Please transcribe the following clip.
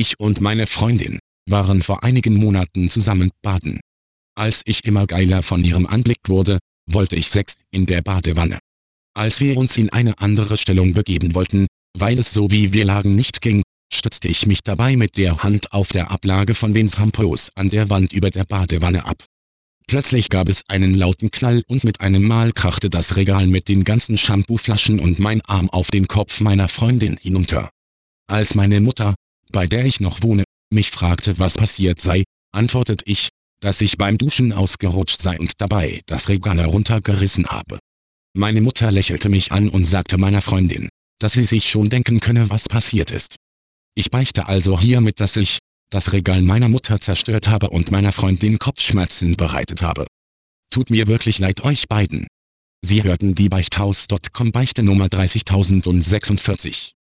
Ich und meine Freundin waren vor einigen Monaten zusammen baden. Als ich immer geiler von ihrem Anblick wurde, wollte ich Sex in der Badewanne. Als wir uns in eine andere Stellung begeben wollten, weil es so wie wir lagen nicht ging, stützte ich mich dabei mit der Hand auf der Ablage von den Shampoos an der Wand über der Badewanne ab. Plötzlich gab es einen lauten Knall und mit einem Mal krachte das Regal mit den ganzen Shampooflaschen und mein Arm auf den Kopf meiner Freundin hinunter. Als meine Mutter, bei der ich noch wohne, mich fragte, was passiert sei, antwortete ich, dass ich beim Duschen ausgerutscht sei und dabei das Regal heruntergerissen habe. Meine Mutter lächelte mich an und sagte meiner Freundin, dass sie sich schon denken könne, was passiert ist. Ich beichte also hiermit, dass ich das Regal meiner Mutter zerstört habe und meiner Freundin Kopfschmerzen bereitet habe. Tut mir wirklich leid euch beiden. Sie hörten die Beichthaus.com Beichte Nummer 30046.